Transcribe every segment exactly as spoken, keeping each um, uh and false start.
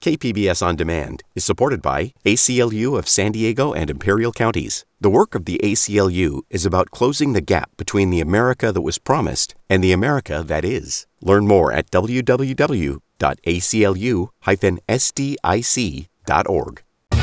K P B S On Demand is supported by A C L U of San Diego and Imperial Counties. The work of the A C L U is about closing the gap between the America that was promised and the America that is. Learn more at w w w dot a c l u dash s d i c dot org.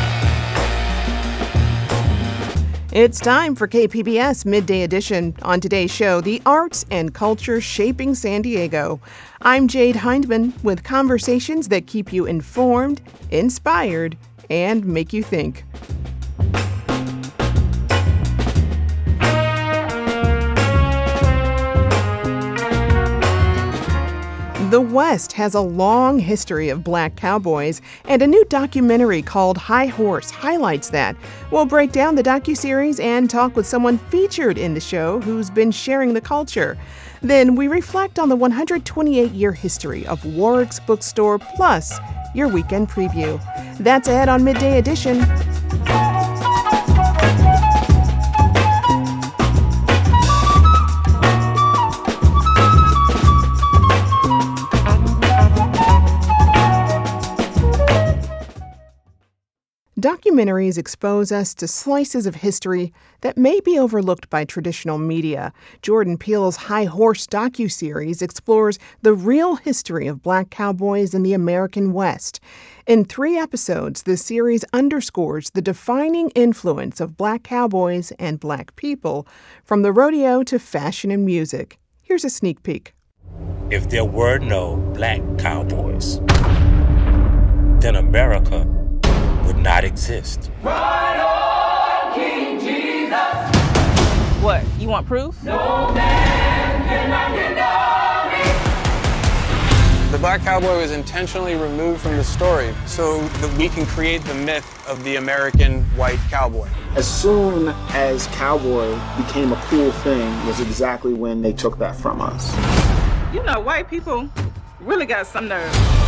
It's time for K P B S Midday Edition. On today's show, the arts and culture shaping San Diego. I'm Jade Hindman with conversations that keep you informed, inspired, and make you think. The West has a long history of black cowboys, and a new documentary called High Horse highlights that. We'll break down the docuseries and talk with someone featured in the show who's been sharing the culture. Then we reflect on the one hundred twenty-eight year history of Warwick's Bookstore, plus your weekend preview. That's ahead on Midday Edition. Documentaries expose us to slices of history that may be overlooked by traditional media. Jordan Peele's High Horse docuseries explores the real history of black cowboys in the American West. In three episodes, the series underscores the defining influence of black cowboys and black people, from the rodeo to fashion and music. Here's a sneak peek. If there were no black cowboys, then America would not exist. Ride on, King Jesus! What, you want proof? No man cannot deny me! The black cowboy was intentionally removed from the story so that we can create the myth of the American white cowboy. As soon as cowboy became a cool thing was exactly when they took that from us. You know, white people really got some nerve.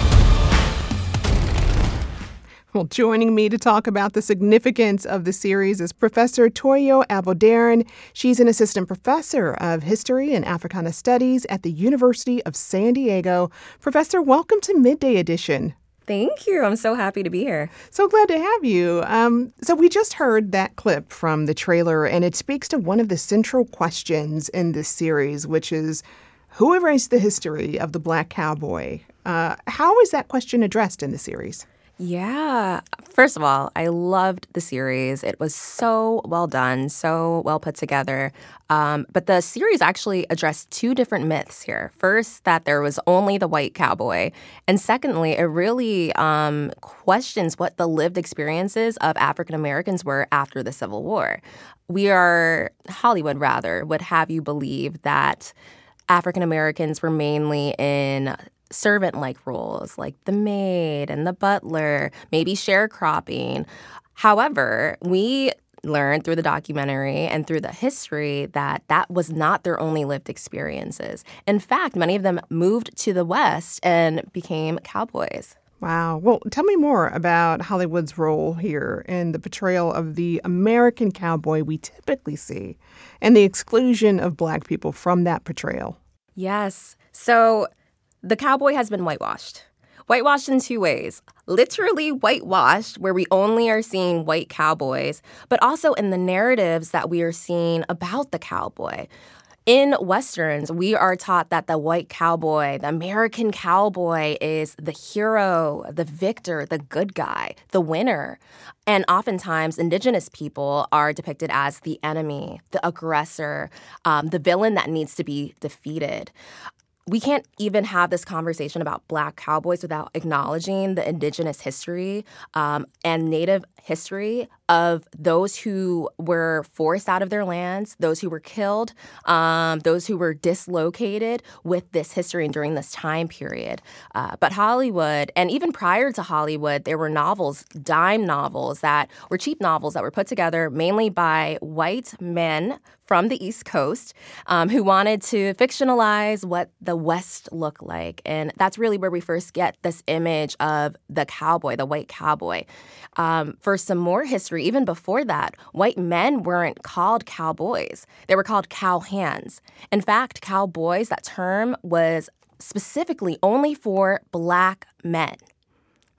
Well, joining me to talk about the significance of the series is Professor Toyo Aboderin. She's an assistant professor of history and Africana studies at the University of San Diego. Professor, welcome to Midday Edition. Thank you. I'm so happy to be here. So glad to have you. Um, so we just heard that clip from the trailer, and it speaks to one of the central questions in this series, which is, who erased the history of the black cowboy? Uh, how is that question addressed in the series? Yeah. First of all, I loved the series. It was so well done, so well put together. Um, but the series actually addressed two different myths here. First, that there was only the white cowboy. And secondly, it really um, questions what the lived experiences of African Americans were after the Civil War. We are, Hollywood rather, would have you believe that African Americans were mainly in servant-like roles like the maid and the butler, maybe sharecropping. However, we learned through the documentary and through the history that that was not their only lived experiences. In fact, many of them moved to the West and became cowboys. Wow. Well, tell me more about Hollywood's role here in the portrayal of the American cowboy we typically see and the exclusion of black people from that portrayal. Yes. So the cowboy has been whitewashed. Whitewashed in two ways. Literally whitewashed, where we only are seeing white cowboys, but also in the narratives that we are seeing about the cowboy. In Westerns, we are taught that the white cowboy, the American cowboy, is the hero, the victor, the good guy, the winner. And oftentimes, indigenous people are depicted as the enemy, the aggressor, um, the villain that needs to be defeated. We can't even have this conversation about black cowboys without acknowledging the indigenous history um, and native history of those who were forced out of their lands, those who were killed, um, those who were dislocated with this history and during this time period. Uh, but Hollywood, and even prior to Hollywood, there were novels, dime novels that were cheap novels that were put together mainly by white men from the East Coast um, who wanted to fictionalize what the West looked like. And that's really where we first get this image of the cowboy, the white cowboy. Um, for some more history, even before that, white men weren't called cowboys. They were called cowhands. In fact, cowboys, that term was specifically only for black men.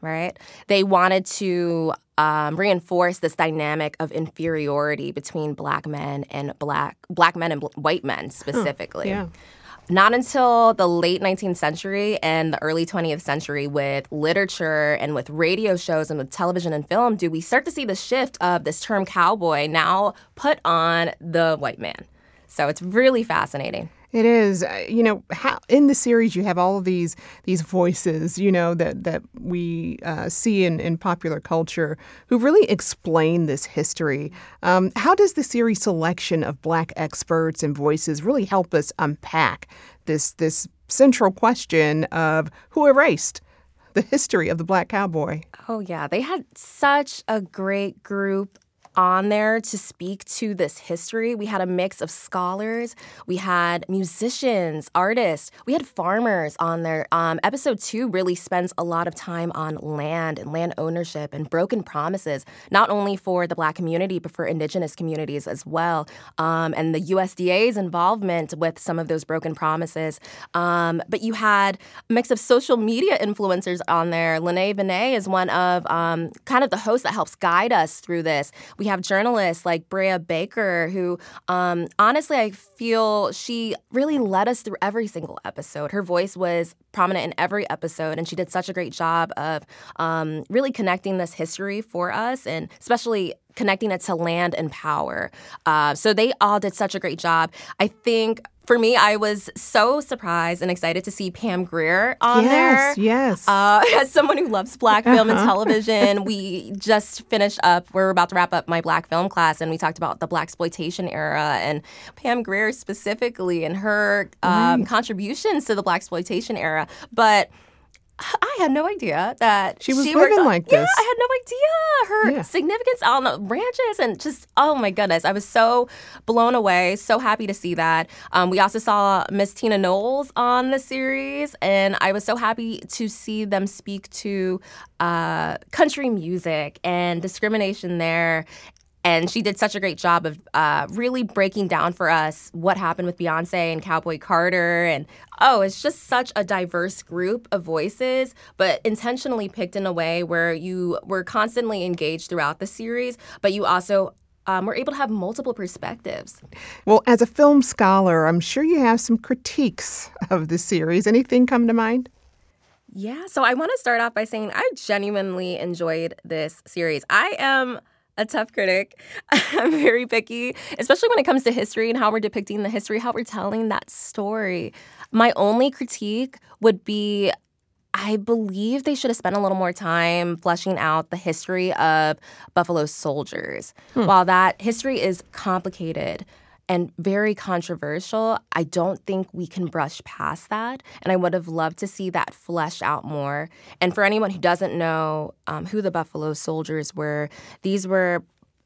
right? They wanted to um, reinforce this dynamic of inferiority between black men and black black men and bl- white men specifically. Huh, yeah. Not until the late nineteenth century and the early twentieth century with literature and with radio shows and with television and film do we start to see the shift of this term cowboy now put on the white man. So it's really fascinating. It is. Uh, You know, how, in the series, you have all of these these voices, you know, that, that we uh, see in, in popular culture who really explain this history. Um, how does the series selection of Black experts and voices really help us unpack this this central question of who erased the history of the Black cowboy? Oh, yeah. They had such a great group on there to speak to this history. We had a mix of scholars. We had musicians, artists. We had farmers on there. Um, episode two really spends a lot of time on land and land ownership and broken promises, not only for the Black community, but for indigenous communities as well. Um, and the U S D A's involvement with some of those broken promises. Um, but you had a mix of social media influencers on there. Lene Vinay is one of um, kind of the hosts that helps guide us through this. We have journalists like Brea Baker, who um, honestly, I feel she really led us through every single episode. Her voice was prominent in every episode, and she did such a great job of um, really connecting this history for us, and especially connecting it to land and power. Uh, so they all did such a great job. I think for me, I was so surprised and excited to see Pam Grier on yes, there. Yes, yes. Uh, as someone who loves Black film and television, we just finished up, we're about to wrap up my Black film class, and we talked about the Blaxploitation era, and Pam Grier specifically and her um, right. contributions to the Blaxploitation era. But I had no idea that she was she living worked on, like this. Yeah, I had no idea her yeah. significance on the ranches, and just, oh my goodness, I was so blown away, so happy to see that. Um, we also saw Miss Tina Knowles on the series, and I was so happy to see them speak to uh, country music and discrimination there. And she did such a great job of uh, really breaking down for us what happened with Beyonce and Cowboy Carter. And, oh, it's just such a diverse group of voices, but intentionally picked in a way where you were constantly engaged throughout the series, but you also um, were able to have multiple perspectives. Well, as a film scholar, I'm sure you have some critiques of the series. Anything come to mind? Yeah, so I want to start off by saying I genuinely enjoyed this series. I am a tough critic. I'm very picky, especially when it comes to history and how we're depicting the history, how we're telling that story. My only critique would be, I believe they should have spent a little more time fleshing out the history of Buffalo Soldiers. Hmm. While that history is complicated and very controversial, I don't think we can brush past that. And I would have loved to see that fleshed out more. And for anyone who doesn't know um, who the Buffalo Soldiers were, these were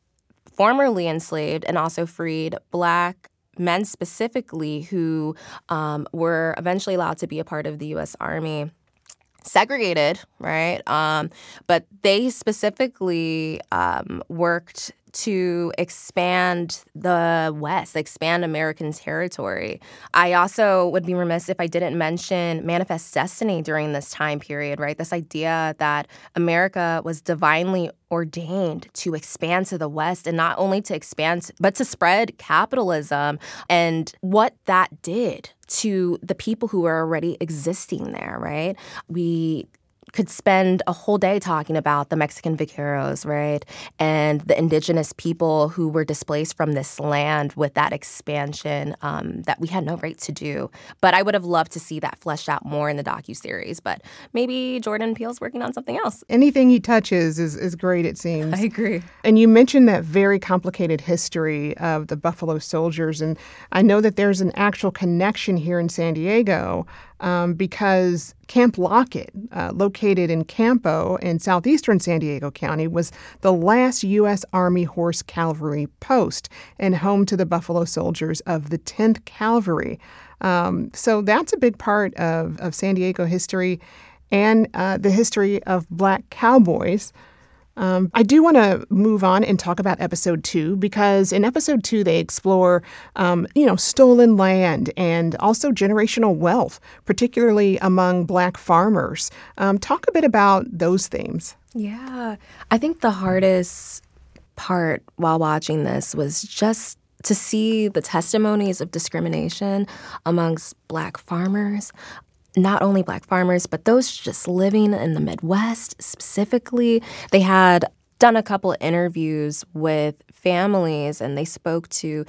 formerly enslaved and also freed Black men specifically who um, were eventually allowed to be a part of the U S Army. Segregated, right? Um, but they specifically um, worked to expand the West, expand American territory. I also would be remiss if I didn't mention Manifest Destiny during this time period, right? This idea that America was divinely ordained to expand to the West, and not only to expand, but to spread capitalism, and what that did to the people who were already existing there, right? We could spend a whole day talking about the Mexican vaqueros, right? And the indigenous people who were displaced from this land with that expansion um, that we had no right to do. But I would have loved to see that fleshed out more in the docuseries. But maybe Jordan Peele's working on something else. Anything he touches is, is great, it seems. I agree. And you mentioned that very complicated history of the Buffalo Soldiers. And I know that there's an actual connection here in San Diego Um, because Camp Lockett, uh, located in Campo in southeastern San Diego County, was the last U S Army Horse Cavalry post and home to the Buffalo Soldiers of the tenth Cavalry. Um, so that's a big part of, of San Diego history and uh, the history of Black cowboys. Um, I do want to move on and talk about episode two, because in episode two, they explore, um, you know, stolen land and also generational wealth, particularly among Black farmers. Um, talk a bit about those themes. Yeah, I think the hardest part while watching this was just to see the testimonies of discrimination amongst Black farmers. Not only Black farmers, but those just living in the Midwest specifically. They had done a couple of interviews with families, and they spoke to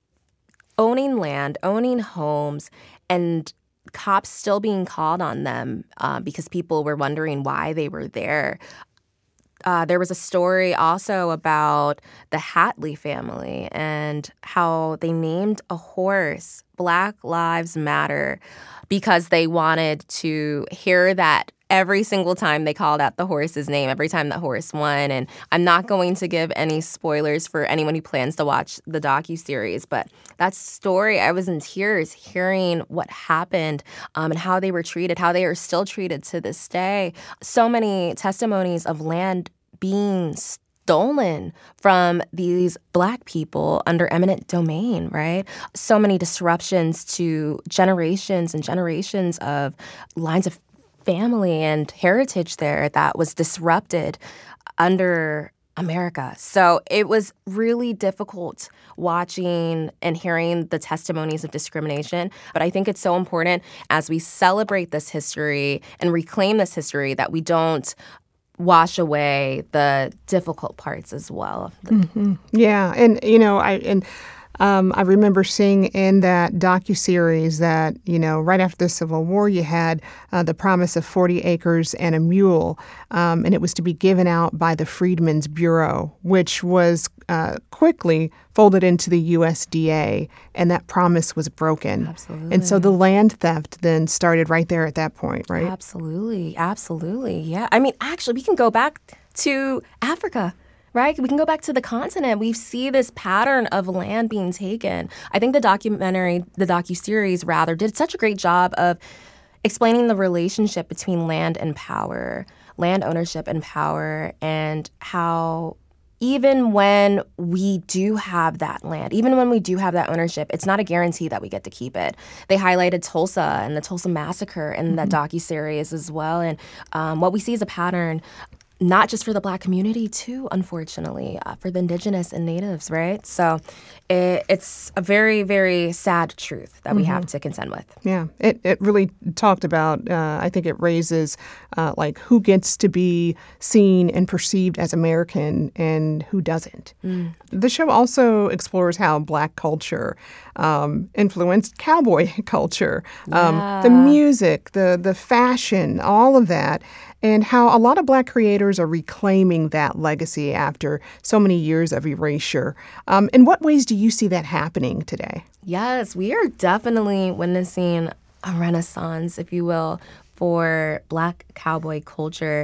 owning land, owning homes, and cops still being called on them uh, because people were wondering why they were there. Uh, there was a story also about the Hatley family and how they named a horse Black Lives Matter because they wanted to hear that every single time they called out the horse's name, every time that horse won. And I'm not going to give any spoilers for anyone who plans to watch the docuseries, but that story, I was in tears hearing what happened um, and how they were treated, how they are still treated to this day. So many testimonies of land being stolen from these Black people under eminent domain, right? So many disruptions to generations and generations of lines of family and heritage there that was disrupted under America. So it was really difficult watching and hearing the testimonies of discrimination. But I think it's so important as we celebrate this history and reclaim this history that we don't wash away the difficult parts as well. Mm-hmm. Yeah, and you know, I and um, I remember seeing in that docuseries that you know right after the Civil War, you had uh, the promise of forty acres and a mule, um, and it was to be given out by the Freedmen's Bureau, which was uh, quickly folded into the U S D A, and that promise was broken. Absolutely. And so the land theft then started right there at that point, right? Absolutely, absolutely, yeah. I mean, actually, we can go back to Africa. Right? We can go back to the continent. We see this pattern of land being taken. I think the documentary, the docuseries rather, did such a great job of explaining the relationship between land and power, land ownership and power, and how even when we do have that land, even when we do have that ownership, it's not a guarantee that we get to keep it. They highlighted Tulsa and the Tulsa Massacre in mm-hmm. that docuseries as well. And um, what we see is a pattern not just for the Black community, too, unfortunately, uh, for the Indigenous and Natives, right? So it, it's a very, very sad truth that we mm-hmm. have to contend with. Yeah, it, it really talked about, uh, I think it raises, uh, like, who gets to be seen and perceived as American and who doesn't. Mm. The show also explores how Black culture um, influenced cowboy culture, um, yeah. the music, the the fashion, all of that, and how a lot of Black creators are reclaiming that legacy after so many years of erasure. Um, in what ways do you see that happening today? Yes, we are definitely witnessing a renaissance, if you will, for Black cowboy culture.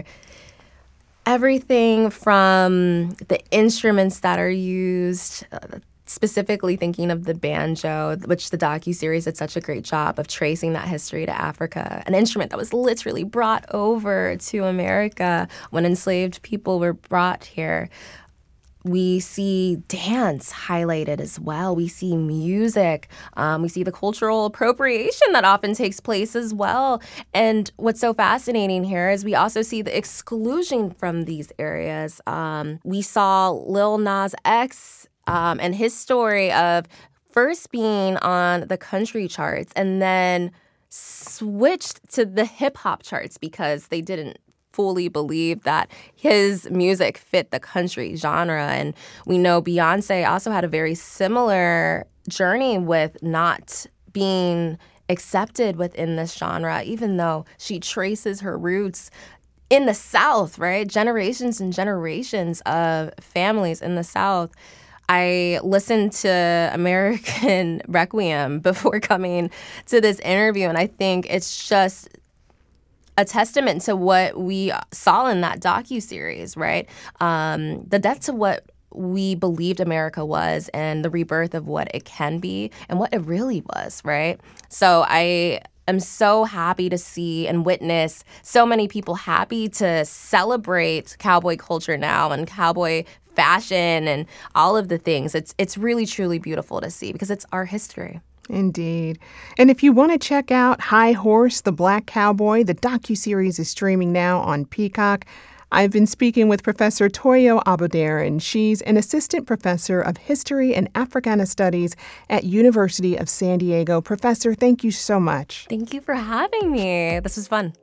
Everything from the instruments that are used, uh, specifically thinking of the banjo, which the docuseries did such a great job of tracing that history to Africa, an instrument that was literally brought over to America when enslaved people were brought here. We see dance highlighted as well. We see music. Um, we see the cultural appropriation that often takes place as well. And what's so fascinating here is we also see the exclusion from these areas. Um, we saw Lil Nas X um, and his story of first being on the country charts and then switched to the hip-hop charts because they didn't fully believe that his music fit the country genre. And we know Beyonce also had a very similar journey with not being accepted within this genre, even though she traces her roots in the South, right? Generations and generations of families in the South. I listened to American Requiem before coming to this interview, and I think it's just a testament to what we saw in that docuseries, right? Um, the depth of what we believed America was and the rebirth of what it can be and what it really was, right? So I am so happy to see and witness so many people happy to celebrate cowboy culture now and cowboy fashion and all of the things. It's it's really, truly beautiful to see because it's our history. Indeed. And if you want to check out High Horse, the Black Cowboy, the docuseries is streaming now on Peacock. I've been speaking with Professor Toyo Abodere, and she's an assistant professor of history and Africana studies at University of San Diego. Professor, thank you so much. Thank you for having me. This was fun.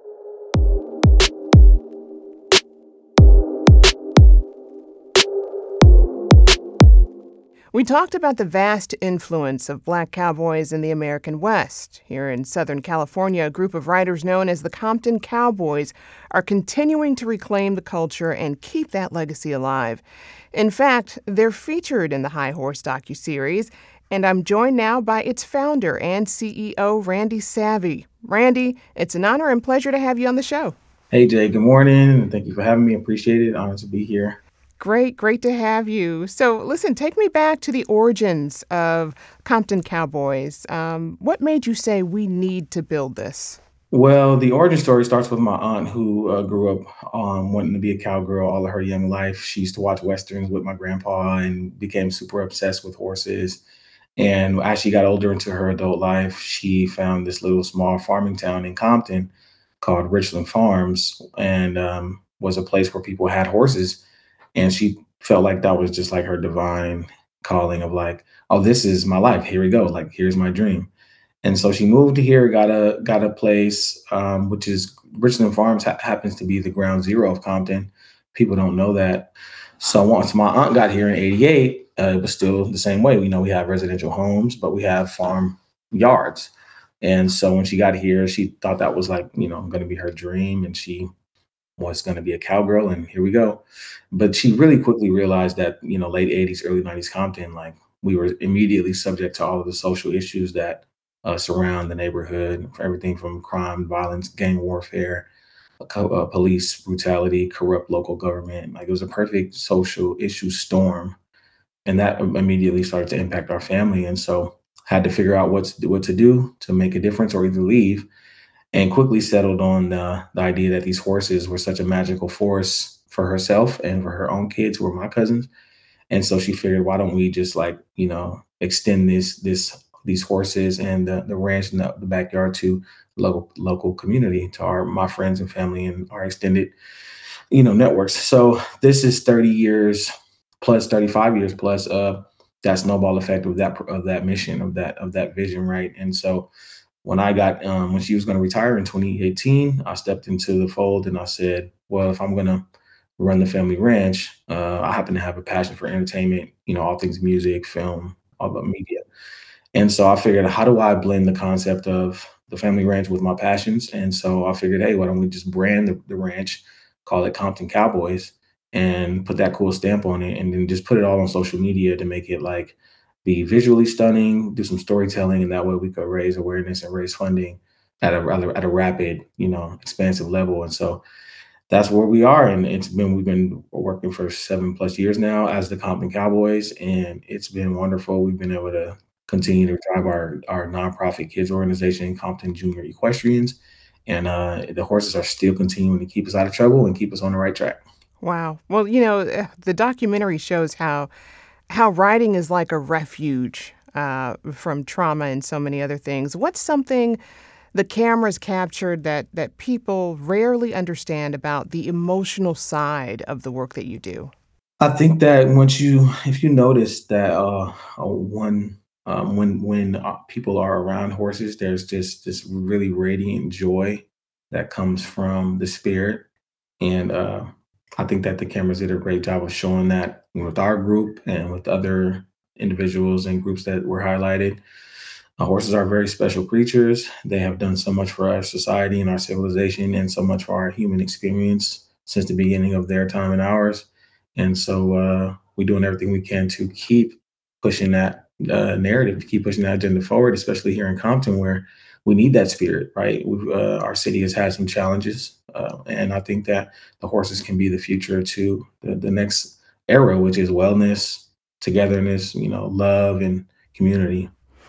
We talked about the vast influence of Black cowboys in the American West. Here in Southern California, a group of writers known as the Compton Cowboys are continuing to reclaim the culture and keep that legacy alive. In fact, they're featured in the High Horse docuseries, and I'm joined now by its founder and C E O, Randy Savvy. Randy, it's an honor and pleasure to have you on the show. Hey, Jay, good morning, and thank you for having me. Appreciate it. Honored to be here. Great, great to have you. So listen, take me back to the origins of Compton Cowboys. Um, what made you say we need to build this? Well, the origin story starts with my aunt who uh, grew up um, wanting to be a cowgirl all of her young life. She used to watch Westerns with my grandpa and became super obsessed with horses. And as she got older into her adult life, she found this little small farming town in Compton called Richland Farms, and um, was a place where people had horses. And she felt like that was just like her divine calling of like, oh, this is my life. Here we go. Like, here's my dream. And so she moved here, got a got a place, um, which is Richland Farms ha- happens to be the ground zero of Compton. People don't know that. So once my aunt got here in eighty-eight, uh, it was still the same way. You know, we have residential homes, but we have farm yards. And so when she got here, she thought that was like, you know, going to be her dream. And she was going to be a cowgirl, and here we go. But she really quickly realized that, you know, late eighties, early nineties Compton, like we were immediately subject to all of the social issues that uh, surround the neighborhood, for everything from crime, violence, gang warfare, uh, co- uh, police brutality, corrupt local government. Like it was a perfect social issue storm. And that immediately started to impact our family. And so had to figure out what's, what to do to make a difference or either leave, and quickly settled on the, the idea that these horses were such a magical force for herself and for her own kids, who were my cousins. And so she figured, why don't we just like, you know, extend this, this, these horses and the, the ranch and the, the backyard to local, local community, to our, my friends and family and our extended, you know, networks. So this is thirty years plus, thirty-five years plus of that snowball effect of that, of that mission, of that, of that vision. Right. And so when I got, um, when she was going to retire in twenty eighteen, I stepped into the fold and I said, well, if I'm going to run the family ranch, uh, I happen to have a passion for entertainment, you know, all things music, film, all the media. And so I figured, how do I blend the concept of the family ranch with my passions? And so I figured, hey, why don't we just brand the, the ranch, call it Compton Cowboys, and put that cool stamp on it, and then just put it all on social media to make it like be visually stunning, do some storytelling, and that way we could raise awareness and raise funding at a rather at a rapid, you know, expansive level. And so that's where we are. And it's been we've been working for seven plus years now as the Compton Cowboys, and it's been wonderful. We've been able to continue to drive our our nonprofit kids organization, Compton Junior Equestrians, and uh, the horses are still continuing to keep us out of trouble and keep us on the right track. Wow. Well, you know, eh, the documentary shows how how writing is like a refuge uh, from trauma and so many other things. What's something the cameras captured that that people rarely understand about the emotional side of the work that you do? I think that once you, if you notice that uh, uh, one, um, when when uh, people are around horses, there's just this really radiant joy that comes from the spirit, and uh, I think that the cameras did a great job of showing that with our group and with other individuals and groups that were highlighted. Uh, horses are very special creatures. They have done so much for our society and our civilization, and so much for our human experience since the beginning of their time and ours. And so uh, we're doing everything we can to keep pushing that uh, narrative, to keep pushing that agenda forward, especially here in Compton, where we need that spirit, right? We've, uh, our city has had some challenges, uh, and I think that the horses can be the future to the, the next era, which is wellness, togetherness, you know, love and community.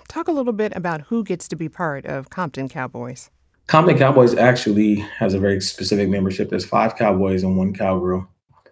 Talk a little bit about who gets to be part of Compton Cowboys. Compton Cowboys actually has a very specific membership. There's five cowboys and one cowgirl.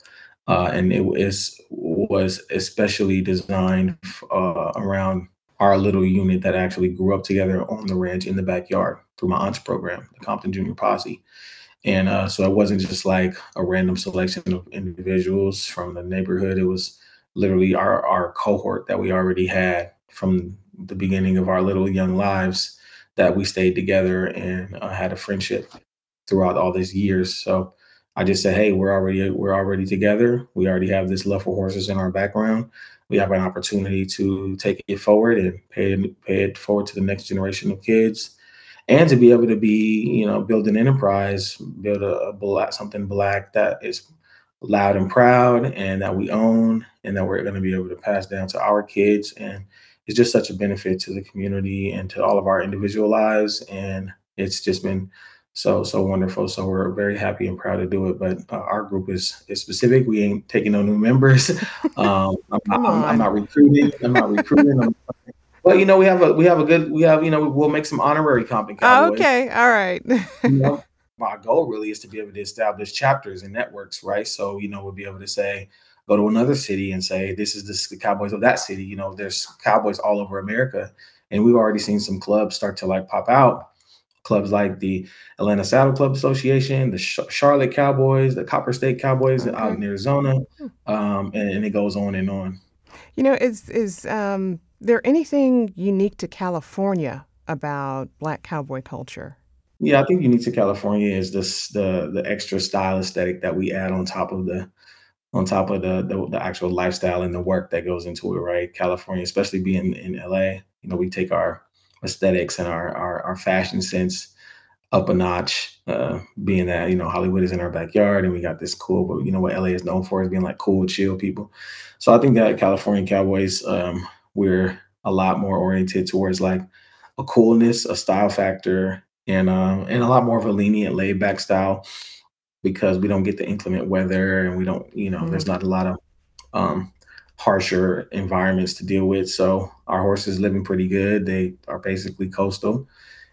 Uh, and it is, was especially designed uh, around our little unit that actually grew up together on the ranch in the backyard through my aunt's program, the Compton Junior Posse. And uh, so it wasn't just like a random selection of individuals from the neighborhood. It was literally our, our cohort that we already had from the beginning of our little young lives that we stayed together and uh, had a friendship throughout all these years. So I just said, hey, we're already we're already together. We already have this love for horses in our background. We have an opportunity to take it forward and pay it, pay it forward to the next generation of kids, and to be able to be, you know, build an enterprise, build a, a black, something black that is loud and proud, and that we own, and that we're going to be able to pass down to our kids. And it's just such a benefit to the community and to all of our individual lives. And it's just been so, so wonderful. So we're very happy and proud to do it. But uh, our group is, is specific. We ain't taking no new members. Um, I'm, not, I'm, I'm not recruiting. I'm not recruiting. I'm, well, you know, we have a, we have a good, we have, you know, we'll make some honorary Compton Cowboys. Okay. All right. You know, my goal really is to be able to establish chapters and networks, right? So, you know, we'll be able to say, go to another city and say, this is the Cowboys of that city. You know, there's Cowboys all over America. And we've already seen some clubs start to like pop out. Clubs like the Atlanta Saddle Club Association, the Sh- Charlotte Cowboys, the Copper State Cowboys okay. out in Arizona, um, and, and it goes on and on. You know, is is um, there anything unique to California about Black cowboy culture? Yeah, I think unique to California is this the the extra style aesthetic that we add on top of the on top of the, the the actual lifestyle and the work that goes into it, right? California, especially being in L A, you know, we take our aesthetics and our, our, our fashion sense up a notch, uh, being that, you know, Hollywood is in our backyard and we got this cool, but you know what L A is known for is being like cool, chill people. So I think that California Cowboys, um, we're a lot more oriented towards like a coolness, a style factor, and, um, and a lot more of a lenient laid back style, because we don't get the inclement weather and we don't, you know, mm-hmm. there's not a lot of, um, harsher environments to deal with. So our horses living pretty good. They are basically coastal,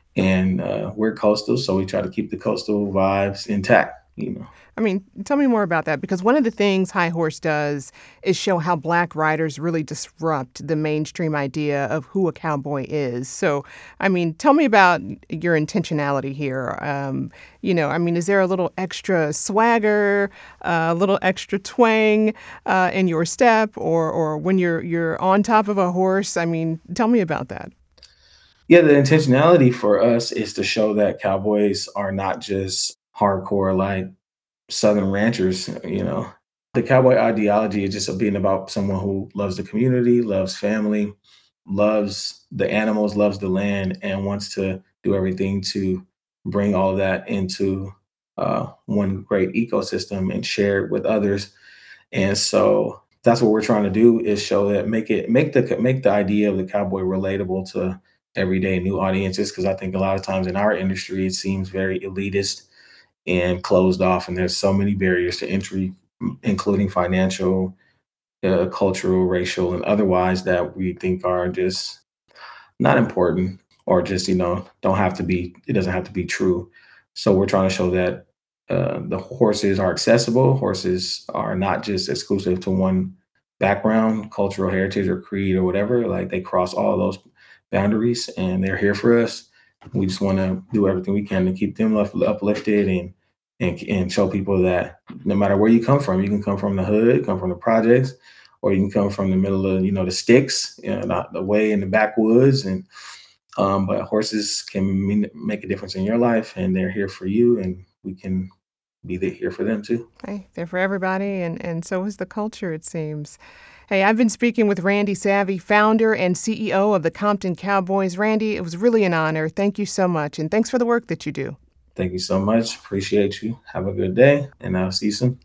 and uh, we're coastal. So we try to keep the coastal vibes intact, you know. I mean, tell me more about that, because one of the things High Horse does is show how Black riders really disrupt the mainstream idea of who a cowboy is. So, I mean, tell me about your intentionality here. Um, you know, I mean, is there a little extra swagger, uh, a little extra twang uh, in your step, or or when you're you're on top of a horse? I mean, tell me about that. Yeah, the intentionality for us is to show that cowboys are not just hardcore, like, Southern ranchers. You know, the cowboy ideology is just being about someone who loves the community, loves family, loves the animals, loves the land, and wants to do everything to bring all of that into uh, one great ecosystem and share it with others. And so that's what we're trying to do, is show that, make it, make the, make the idea of the cowboy relatable to everyday new audiences. Cause I think a lot of times in our industry, it seems very elitist and closed off, and there's so many barriers to entry, including financial, uh, cultural, racial, and otherwise, that we think are just not important, or just, you know, don't have to be, it doesn't have to be true. So we're trying to show that uh, the horses are accessible. Horses are not just exclusive to one background, cultural heritage, or creed, or whatever. Like, they cross all of those boundaries, and they're here for us. We just want to do everything we can to keep them up, uplifted and, and and show people that no matter where you come from, you can come from the hood, come from the projects, or you can come from the middle of, you know, the sticks, you know, not the way in the backwoods. And um, but horses can mean, make a difference in your life, and they're here for you, and we can be there, here for them too. Hey, they're for everybody, and, and so is the culture, it seems. Hey, I've been speaking with Randy Savvy, founder and C E O of the Compton Cowboys. Randy, it was really an honor. Thank you so much, and thanks for the work that you do. Thank you so much. Appreciate you. Have a good day, and I'll see you soon.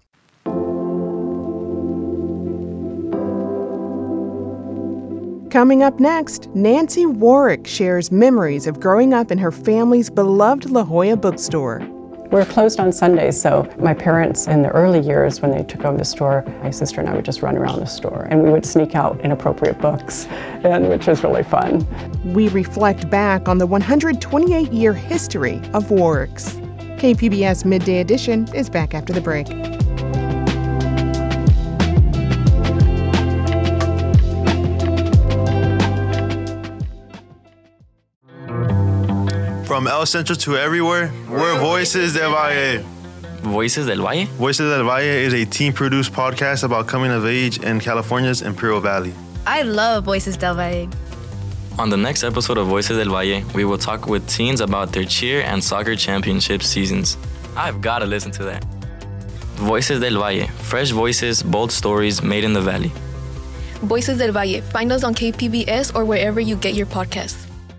Coming up next, Nancy Warwick shares memories of growing up in her family's beloved La Jolla bookstore. We were closed on Sundays, so my parents in the early years when they took over the store, my sister and I would just run around the store and we would sneak out inappropriate books, and which was really fun. We reflect back on the one hundred twenty-eight year history of Warwick's. K P B S Midday Edition is back after the break. From El Centro to everywhere, we're Voices del Valle. Voices del Valle? Voices del Valle is a team-produced podcast about coming of age in California's Imperial Valley. I love Voices del Valle. On the next episode of Voices del Valle, we will talk with teens about their cheer and soccer championship seasons. I've got to listen to that. Voices del Valle, fresh voices, bold stories made in the valley. Voices del Valle. Find us on K P B S or wherever you get your podcasts.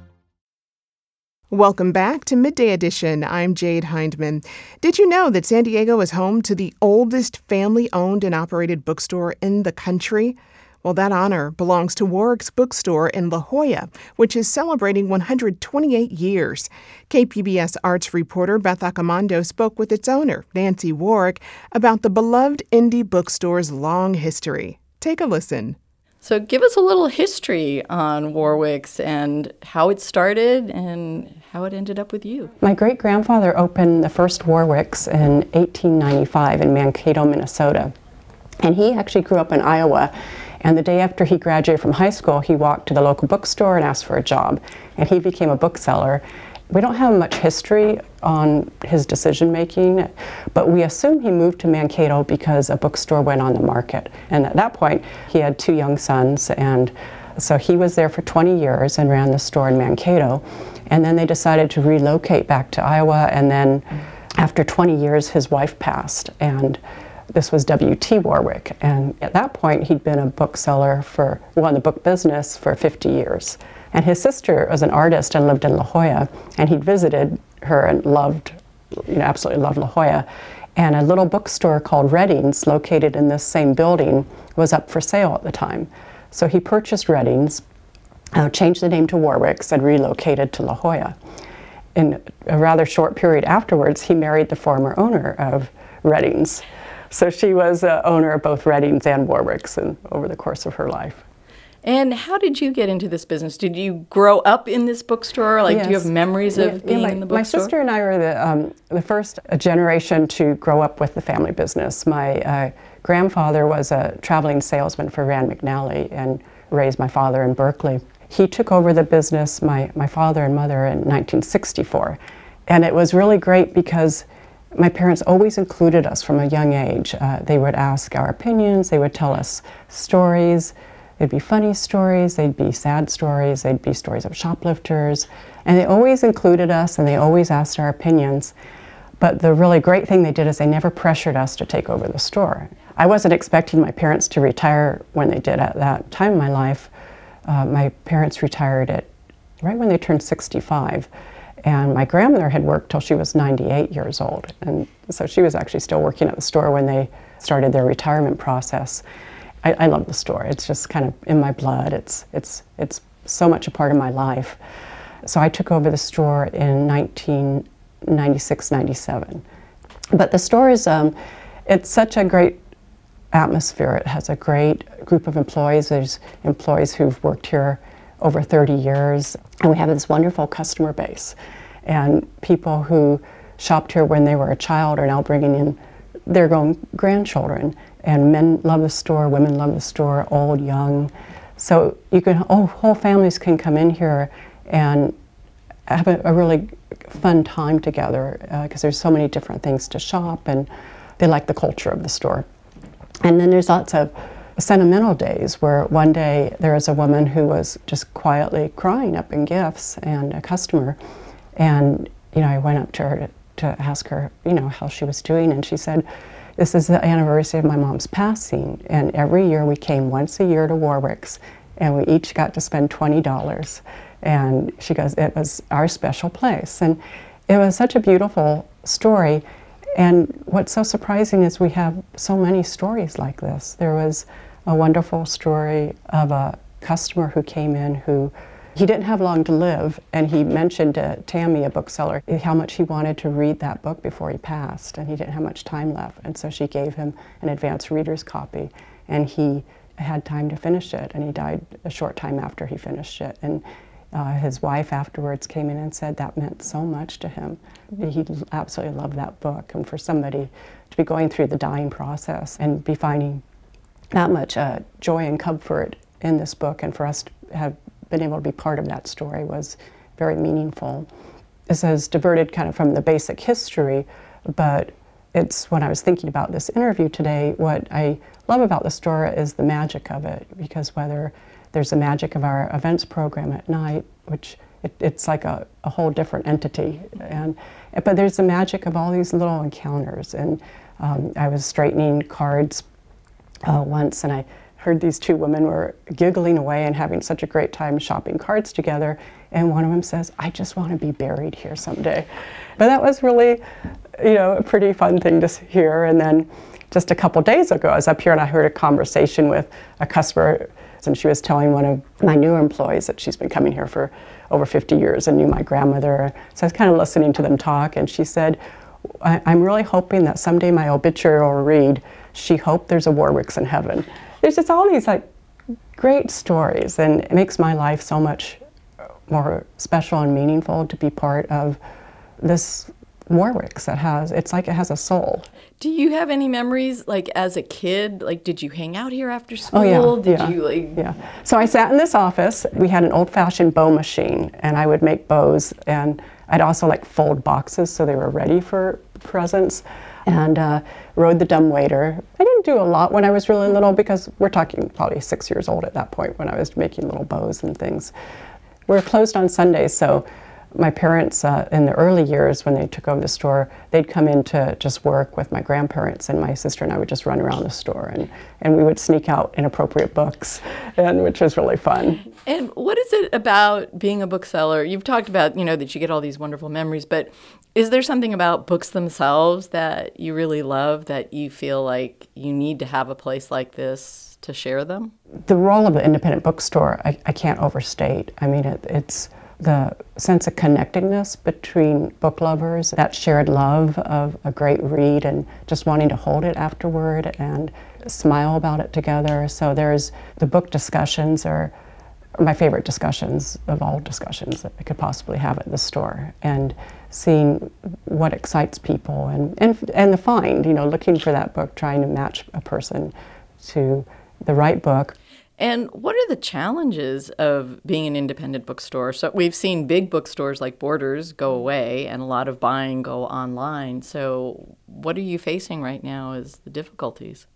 Welcome back to Midday Edition. I'm Jade Hindman. Did you know that San Diego is home to the oldest family-owned and operated bookstore in the country? Well, that honor belongs to Warwick's Bookstore in La Jolla, which is celebrating one hundred twenty-eight years. K P B S arts reporter Beth Accomando spoke with its owner, Nancy Warwick, about the beloved indie bookstore's long history. Take a listen. So give us a little history on Warwick's and how it started and how it ended up with you. My great-grandfather opened the first Warwick's in eighteen ninety-five in Mankato, Minnesota. And he actually grew up in Iowa. And the day after he graduated from high school, he walked to the local bookstore and asked for a job. And he became a bookseller. We don't have much history on his decision-making, but we assume he moved to Mankato because a bookstore went on the market. And at that point, he had two young sons, and so he was there for twenty years and ran the store in Mankato. And then they decided to relocate back to Iowa, and then after twenty years, his wife passed, and this was W T Warwick. And at that point, he'd been a bookseller for, well, in the book business for fifty years. And his sister was an artist and lived in La Jolla, and he'd visited her and loved, you know, absolutely loved La Jolla. And a little bookstore called Reddings, located in this same building, was up for sale at the time. So he purchased Reddings, uh, changed the name to Warwick's, and relocated to La Jolla. In a rather short period afterwards, he married the former owner of Reddings. So she was uh, owner of both Reddings and Warwick's and over the course of her life. And how did you get into this business? Did you grow up in this bookstore? Like, yes. Do you have memories of yeah, being yeah, my, in the bookstore? My sister and I were the, um, the first generation to grow up with the family business. My uh, grandfather was a traveling salesman for Rand McNally and raised my father in Berkeley. He took over the business, my, my father and mother, in nineteen sixty-four. And it was really great because my parents always included us from a young age. Uh, they would ask our opinions, they would tell us stories. They'd be funny stories, they'd be sad stories, they'd be stories of shoplifters, and they always included us and they always asked our opinions. But the really great thing they did is they never pressured us to take over the store. I wasn't expecting my parents to retire when they did at that time in my life. Uh, my parents retired at right when they turned sixty-five, and my grandmother had worked till she was ninety-eight years old, and so she was actually still working at the store when they started their retirement process. I, I love the store. It's just kind of in my blood. It's it's it's so much a part of my life. So I took over the store in nineteen ninety-six ninety-seven. But the store is um, it's such a great atmosphere. It has a great group of employees. There's employees who've worked here over thirty years, and we have this wonderful customer base. And people who shopped here when they were a child are now bringing in their own grandchildren. And men love the store, women love the store, old, young. So you can, oh, whole families can come in here and have a, a really fun time together because uh, there's so many different things to shop, and they like the culture of the store. And then there's lots of sentimental days where one day there was a woman who was just quietly crying up in gifts, and a customer, and you know, I went up to her to, to ask her, you know, how she was doing, and she said, this is the anniversary of my mom's passing, and every year we came once a year to Warwick's, and we each got to spend twenty dollars. And she goes, it was our special place. And it was such a beautiful story. And what's so surprising is we have so many stories like this. There was a wonderful story of a customer who came in who He didn't have long to live, and he mentioned to Tammy, a bookseller, how much he wanted to read that book before he passed, and he didn't have much time left. And so she gave him an advanced reader's copy, and he had time to finish it, and he died a short time after he finished it. And uh, his wife afterwards came in and said that meant so much to him. He absolutely loved that book, and for somebody to be going through the dying process and be finding that much uh, joy and comfort in this book, and for us to have been able to be part of that story was very meaningful. This has diverted kind of from the basic history, but it's when I was thinking about this interview today, what I love about the store is the magic of it, because whether there's the magic of our events program at night, which it, it's like a, a whole different entity, and but there's the magic of all these little encounters. And um, I was straightening cards uh, once, and I heard these two women were giggling away and having such a great time shopping cards together, and one of them says, "I just want to be buried here someday." But that was really, you know, a pretty fun thing to hear. And then just a couple days ago, I was up here and I heard a conversation with a customer, and she was telling one of my newer employees that she's been coming here for over fifty years and knew my grandmother. So I was kind of listening to them talk, and she said, I- I'm really hoping that someday my obituary will read, "She hoped there's a Warwicks in heaven." There's just all these like great stories, and it makes my life so much more special and meaningful to be part of this Warwicks that has, it's like it has a soul. Do you have any memories, like as a kid? Like, did you hang out here after school? Oh yeah, did yeah, you like? Yeah. So I sat in this office. We had an old-fashioned bow machine, and I would make bows, and I'd also like fold boxes so they were ready for presents, and uh, rode the dumbwaiter. I didn't do a lot when I was really little, because we're talking probably six years old at that point when I was making little bows and things. We were closed on Sundays, so my parents, uh, in the early years when they took over the store, they'd come in to just work with my grandparents, and my sister and I would just run around the store, and, and we would sneak out inappropriate books, and which was really fun. And what is it about being a bookseller? You've talked about, you know, that you get all these wonderful memories, but is there something about books themselves that you really love, that you feel like you need to have a place like this to share them? The role of the independent bookstore, I, I can't overstate. I mean, it, it's the sense of connectedness between book lovers, that shared love of a great read and just wanting to hold it afterward and smile about it together. So there's the book discussions are my favorite discussions of all discussions that I could possibly have at the store, and seeing what excites people and, and, and the find, you know, looking for that book, trying to match a person to the right book. And what are the challenges of being an independent bookstore? So we've seen big bookstores like Borders go away and a lot of buying go online. So what are you facing right now as the difficulties?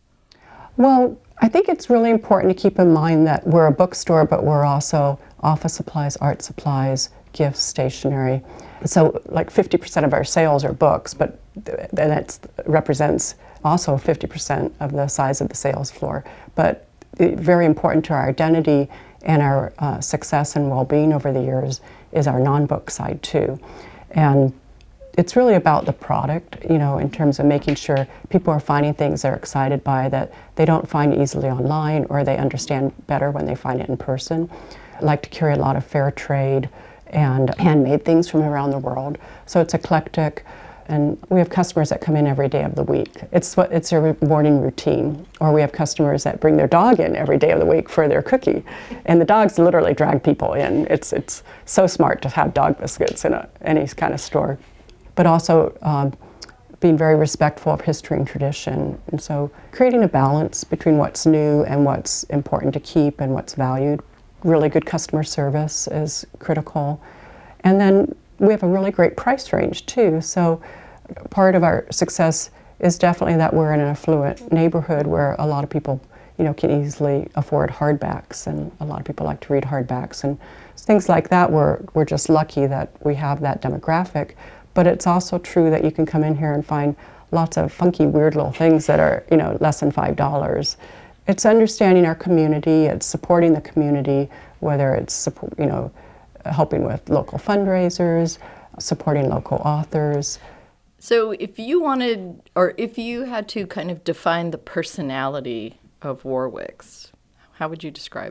Well, I think it's really important to keep in mind that we're a bookstore, but we're also office supplies, art supplies, gifts, stationery. So like fifty percent of our sales are books, but that represents also fifty percent of the size of the sales floor. But very important to our identity and our uh, success and well-being over the years is our non-book side too. And it's really about the product, you know, in terms of making sure people are finding things they're excited by that they don't find easily online, or they understand better when they find it in person. I like to carry a lot of fair trade and handmade things from around the world. So it's eclectic, and we have customers that come in every day of the week. It's what it's their morning routine. Or we have customers that bring their dog in every day of the week for their cookie, and the dogs literally drag people in. It's it's so smart to have dog biscuits in a, any kind of store. But also um, being very respectful of history and tradition. And so creating a balance between what's new and what's important to keep and what's valued. Really good customer service is critical. And then we have a really great price range too. So part of our success is definitely that we're in an affluent neighborhood where a lot of people, you know, can easily afford hardbacks, and a lot of people like to read hardbacks. And things like that, we're, we're just lucky that we have that demographic. But it's also true that you can come in here and find lots of funky, weird little things that are, you know, less than five dollars. It's understanding our community, it's supporting the community, whether it's, you know, helping with local fundraisers, supporting local authors. So if you wanted, or if you had to kind of define the personality of Warwicks, how would you describe it?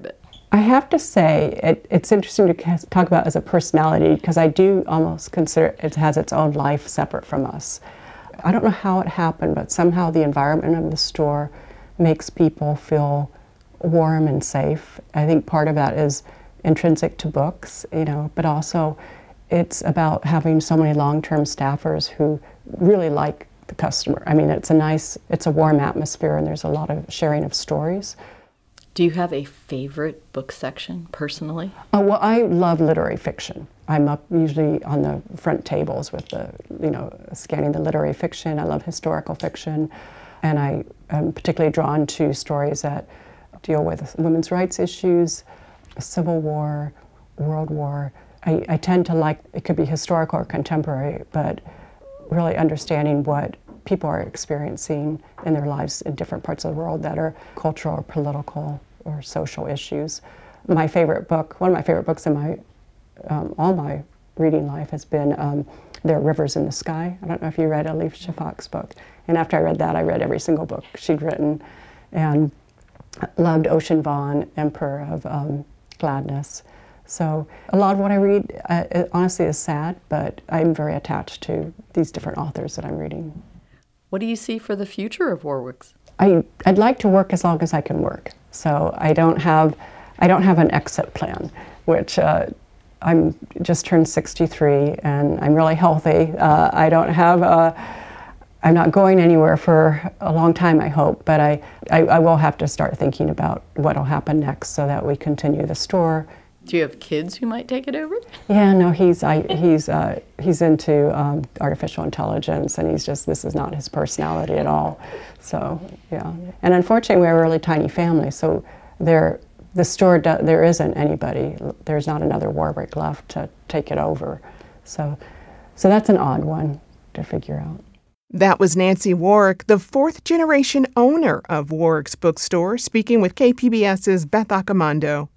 I have to say, it, it's interesting to talk about as a personality because I do almost consider it has its own life separate from us. I don't know how it happened, but somehow the environment of the store makes people feel warm and safe. I think part of that is intrinsic to books, you know, but also it's about having so many long-term staffers who really like the customer. I mean, it's a nice, it's a warm atmosphere and there's a lot of sharing of stories. Do you have a favorite book section, personally? Oh, well, I love literary fiction. I'm up usually on the front tables with the, you know, scanning the literary fiction. I love historical fiction, and I am particularly drawn to stories that deal with women's rights issues, Civil War, World War. I, I tend to like, it could be historical or contemporary, but really understanding what people are experiencing in their lives in different parts of the world that are cultural or political or social issues. My favorite book, one of my favorite books in my, um, all my reading life has been um, There Are Rivers in the Sky. I don't know if you read Elif Shafak's book. And after I read that, I read every single book she'd written and loved Ocean Vuong, Emperor of um, Gladness. So a lot of what I read, uh, it honestly is sad, but I'm very attached to these different authors that I'm reading. What do you see for the future of Warwick's? I, I'd like to work as long as I can work. So I don't have, I don't have an exit plan, which uh, I'm just turned sixty-three and I'm really healthy. Uh, I don't have, a, I'm not going anywhere for a long time, I hope, but I, I, I will have to start thinking about what will happen next so that we continue the store. Do you have kids who might take it over? Yeah, no, he's I, he's uh, he's into um, artificial intelligence, and he's just, this is not his personality at all. So yeah, and unfortunately, we're a really tiny family, so there the store do, there isn't anybody. There's not another Warwick left to take it over. So so that's an odd one to figure out. That was Nancy Warwick, the fourth generation owner of Warwick's Bookstore, speaking with KPBS's Beth Accomando.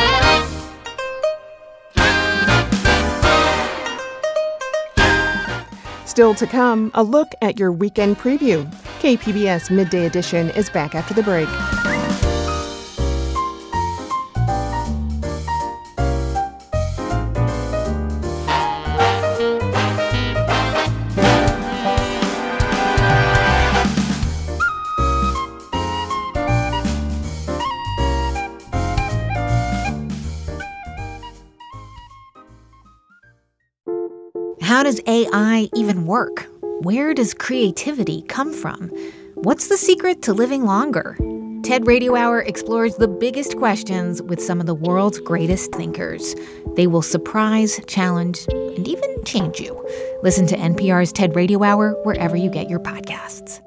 Still to come, a look at your weekend preview. K P B S Midday Edition is back after the break. How does A I even work? Where does creativity come from? What's the secret to living longer? TED Radio Hour explores the biggest questions with some of the world's greatest thinkers. They will surprise, challenge, and even change you. Listen to N P R's TED Radio Hour wherever you get your podcasts.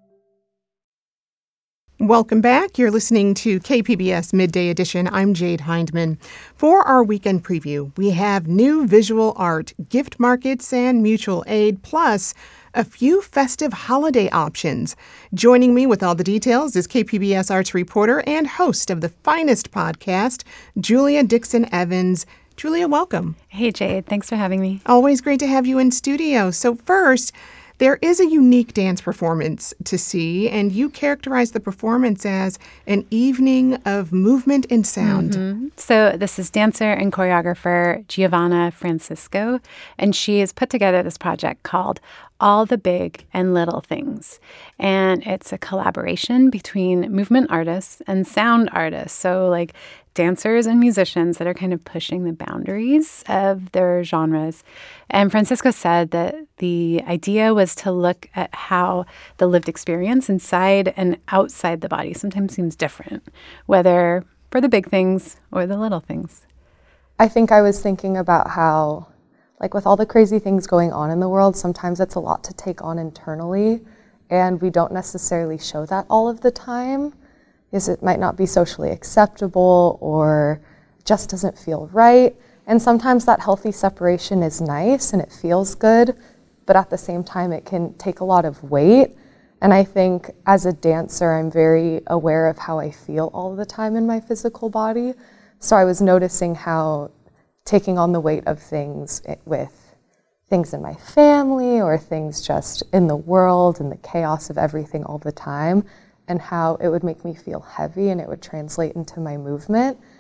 Welcome back. You're listening to K P B S Midday Edition. I'm Jade Hindman. For our weekend preview, we have new visual art, gift markets, and mutual aid, plus a few festive holiday options. Joining me with all the details is K P B S arts reporter and host of the finest podcast, Julia Dixon Evans. Julia, welcome. Hey, Jade. Thanks for having me. Always great to have you in studio. So first, there is a unique dance performance to see, and you characterize the performance as an evening of movement and sound. Mm-hmm. So this is dancer and choreographer Giovanna Francisco, and she has put together this project called All the Big and Little Things. And it's a collaboration between movement artists and sound artists. So like dancers and musicians that are kind of pushing the boundaries of their genres. And Francisco said that the idea was to look at how the lived experience inside and outside the body sometimes seems different, whether for the big things or the little things. I think I was thinking about how, like with all the crazy things going on in the world, sometimes it's a lot to take on internally, and we don't necessarily show that all of the time. Is it might not be socially acceptable or just doesn't feel right. And sometimes that healthy separation is nice and it feels good, but at the same time it can take a lot of weight. And I think as a dancer, I'm very aware of how I feel all the time in my physical body. So I was noticing how taking on the weight of things with things in my family or things just in the world and the chaos of everything all the time, and how it would make me feel heavy and it would translate into my movement.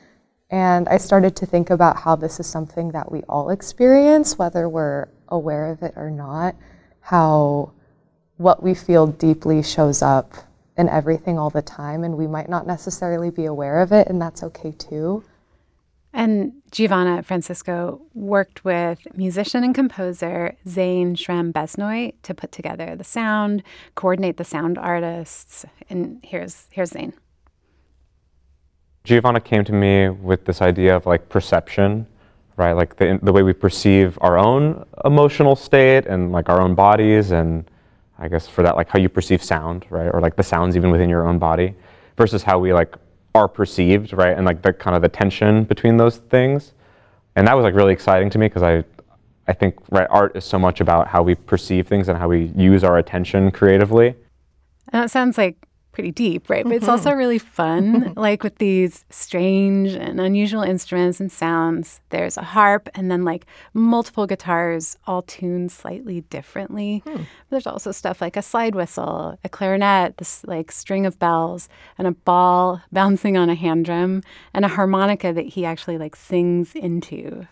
And I started to think about how this is something that we all experience, whether we're aware of it or not, how what we feel deeply shows up in everything all the time, and we might not necessarily be aware of it, and that's okay too. And Giovanna Francisco worked with musician and composer Zane Schramm-Besnoy to put together the sound, coordinate the sound artists, and here's here's Zane. Giovanna came to me with this idea of like perception, right? Like the the way we perceive our own emotional state and like our own bodies, and I guess for that, like how you perceive sound, right? Or like the sounds even within your own body versus how we like are perceived, right? And like the kind of the tension between those things. And that was like really exciting to me because I I think right, art is so much about how we perceive things and how we use our attention creatively. And that sounds like pretty deep, right? But it's also really fun, like with these strange and unusual instruments and sounds. There's a harp and then like multiple guitars all tuned slightly differently. Hmm. There's also stuff like a slide whistle, a clarinet, this like string of bells, and a ball bouncing on a hand drum, and a harmonica that he actually like sings into.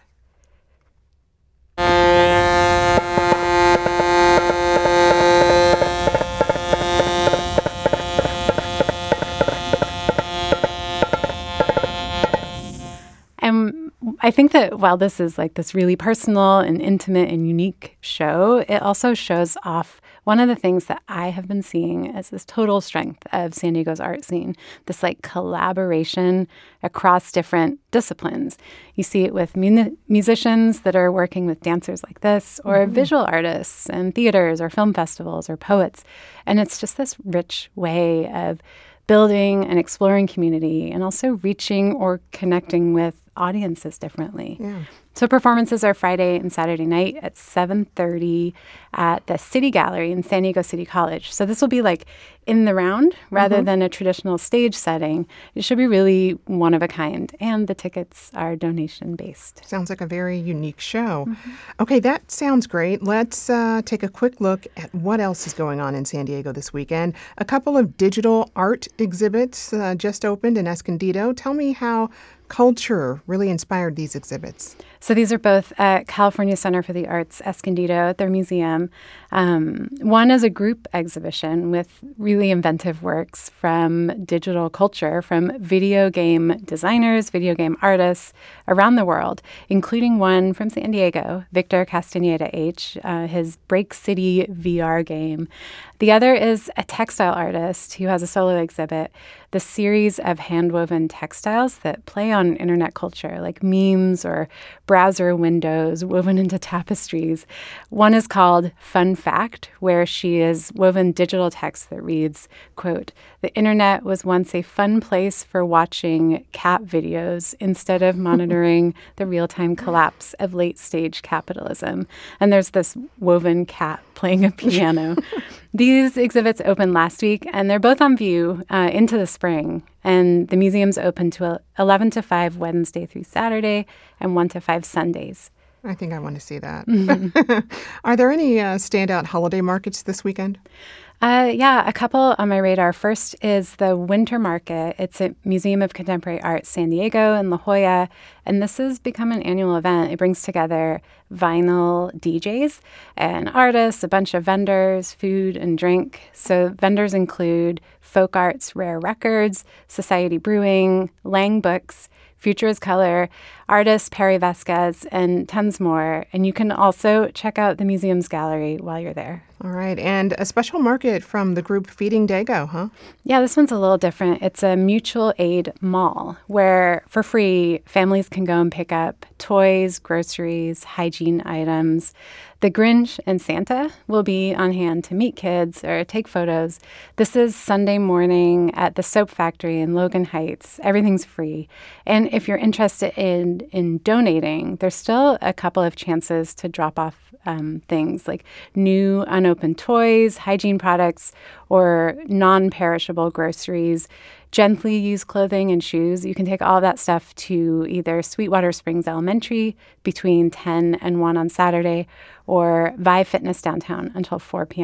And I think that while this is like this really personal and intimate and unique show, it also shows off one of the things that I have been seeing as this total strength of San Diego's art scene, this like collaboration across different disciplines. You see it with mu- musicians that are working with dancers like this, or mm-hmm. visual artists and theaters or film festivals or poets. And it's just this rich way of building and exploring community and also reaching or connecting with audiences differently. Yeah. So performances are Friday and Saturday night at seven thirty at the City Gallery in San Diego City College. So this will be like in the round rather mm-hmm. than a traditional stage setting. It should be really one of a kind. And the tickets are donation-based. Sounds like a very unique show. Mm-hmm. Okay, that sounds great. Let's uh, take a quick look at what else is going on in San Diego this weekend. A couple of digital art exhibits uh, just opened in Escondido. Tell me how culture really inspired these exhibits. So these are both at California Center for the Arts, Escondido, at their museum. Um, one is a group exhibition with really inventive works from digital culture, from video game designers, video game artists around the world, including one from San Diego, Victor Castañeda H., uh, his Break City V R game. The other is a textile artist who has a solo exhibit, the series of hand-woven textiles that play on internet culture, like memes or browser windows woven into tapestries. One is called Fun Fact, where she has woven digital text that reads, quote, "The internet was once a fun place for watching cat videos instead of monitoring the real-time collapse of late-stage capitalism." And there's this woven cat playing a piano. These exhibits opened last week, and they're both on view uh, into the spring. And the museum's open to eleven to five Wednesday through Saturday and one to five Sundays. I think I want to see that. Mm-hmm. Are there any uh, standout holiday markets this weekend? Uh, yeah, a couple on my radar. First is the Winter Market. It's at Museum of Contemporary Art San Diego in La Jolla, and this has become an annual event. It brings together vinyl D Js and artists, a bunch of vendors, food and drink. So vendors include Folk Arts Rare Records, Society Brewing, Lang Books, Future is Color, artist Perry Vasquez, and tons more. And you can also check out the museum's gallery while you're there. All right. And a special market from the group Feeding Dago, huh? Yeah, this one's a little different. It's a mutual aid mall where, for free, families can go and pick up toys, groceries, hygiene items. The Grinch and Santa will be on hand to meet kids or take photos. This is Sunday morning at the Soap Factory in Logan Heights. Everything's free. And if you're interested in, in donating, there's still a couple of chances to drop off um, things like new unopened toys, hygiene products, or non-perishable groceries, gently used clothing and shoes. You can take all that stuff to either Sweetwater Springs Elementary between ten and one on Saturday, or Vive Fitness downtown until four p.m.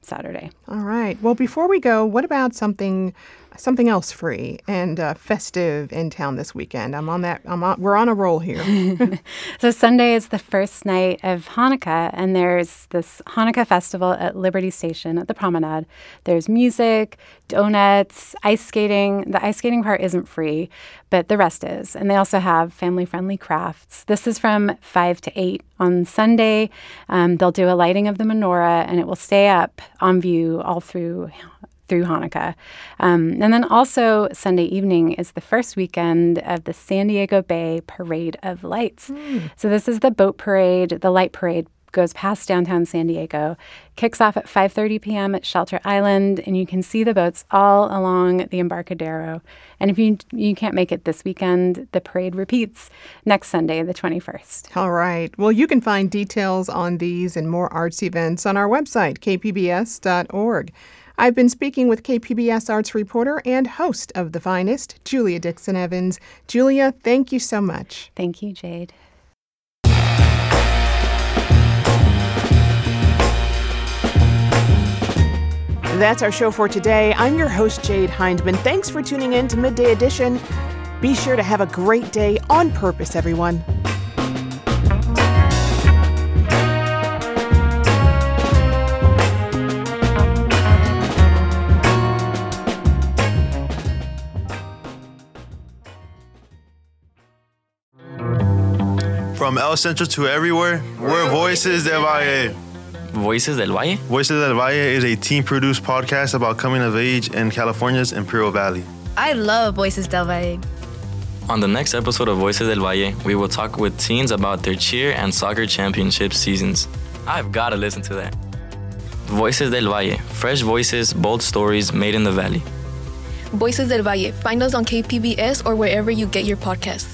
Saturday. All right. Well, before we go, what about something something else free and uh, festive in town this weekend? I'm on that. I'm on, we're on a roll here. So Sunday is the first night of Hanukkah, and there's this Hanukkah festival at Liberty Station at the Promenade. There's music, donuts, ice skating. The ice skating part isn't free, but the rest is. And they also have family-friendly crafts. This is from five to eight on Sunday. Um, they'll do a lighting of the menorah, and it will stay up on view all through through Hanukkah. Um, and then also Sunday evening is the first weekend of the San Diego Bay Parade of Lights. Mm. So this is the boat parade. The light parade goes past downtown San Diego, kicks off at five thirty p.m. at Shelter Island, and you can see the boats all along the Embarcadero. And if you you can't make it this weekend, the parade repeats next Sunday, the twenty-first. All right. Well, you can find details on these and more arts events on our website, k p b s dot org. I've been speaking with K P B S arts reporter and host of The Finest, Julia Dixon Evans. Julia, thank you so much. Thank you, Jade. That's our show for today. I'm your host, Jade Hindman. Thanks for tuning in to Midday Edition. Be sure to have a great day on purpose, everyone. From El Centro to everywhere, we're Voices del Valle. Voices del Valle? Voices del Valle is a team-produced podcast about coming of age in California's Imperial Valley. I love Voices del Valle. On the next episode of Voices del Valle, we will talk with teens about their cheer and soccer championship seasons. I've got to listen to that. Voices del Valle, fresh voices, bold stories made in the valley. Voices del Valle. Find us on K P B S or wherever you get your podcasts.